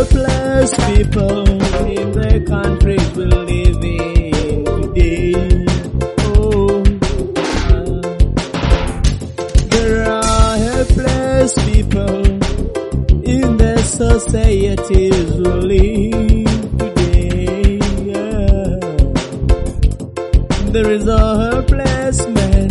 helpless people in the countries we live in today. Oh, there are helpless people in the societies we live today. There is a helpless man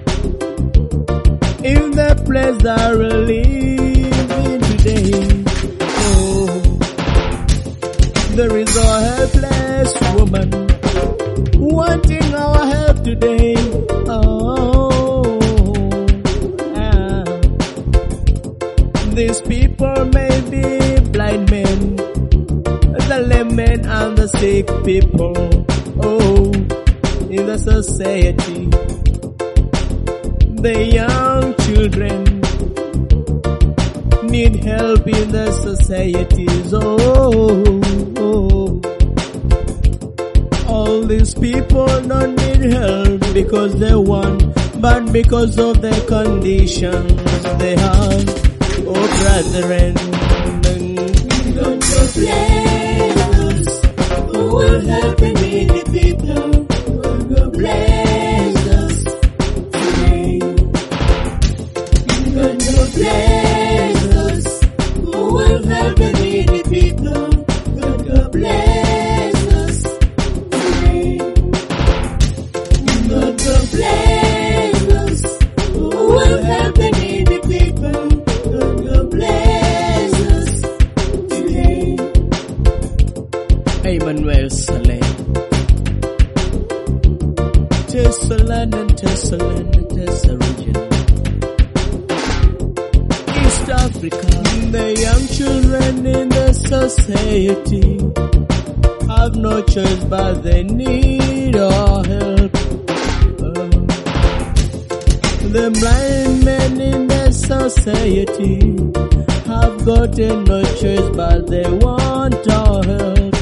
in the place that we live in today. Oh, there is a helpless woman wanting our help today. Oh, these people may be blind men, the lame men and the sick people. Oh, in the society, the young children need help in the societies. Oh, all these people don't need help because they want, but because of the conditions they have. Oh, brethren, God bless us who will help the needy people. God bless us today. God bless us who will help the needy people. God bless us today. God bless us who will help the needy people. God bless us today. Emmanuel Saleh, Tessalon and Tessalon and Tessa region, East Africa. The young children in the society have no choice but they need our help. The blind men in the society have gotten no choice but they want our help.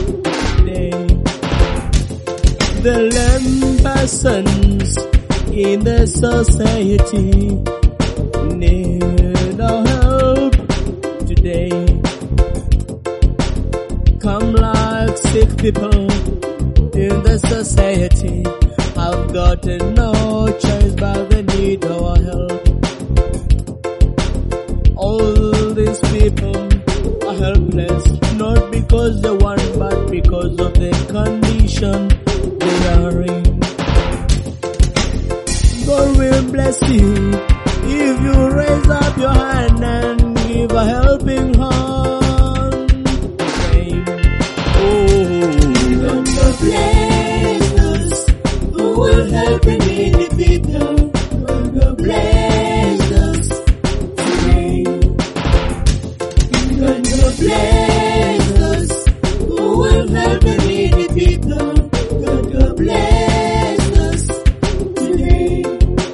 The lame persons in the society need our help today. Come like sick people in the society have gotten no choice but they need our help. All these people are helpless, not because they want, but because of the condition they are in. God will bless you if you raise up your hand and give a helping hand. Oh, God bless us who will help the needy people. God bless us today. God bless us who will help the needy people. God bless us today.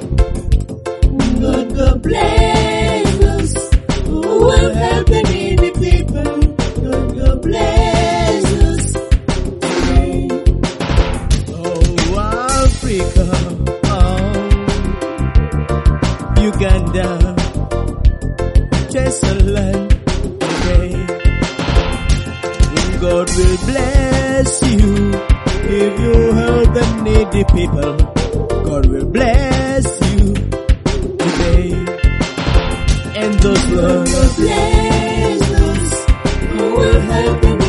God bless us who will help the needy people. God bless us today. oh, Africa, oh, Uganda, Tessalon, today. God will bless you if you help the needy people. God will bless you today. And those God bless us who will help the needy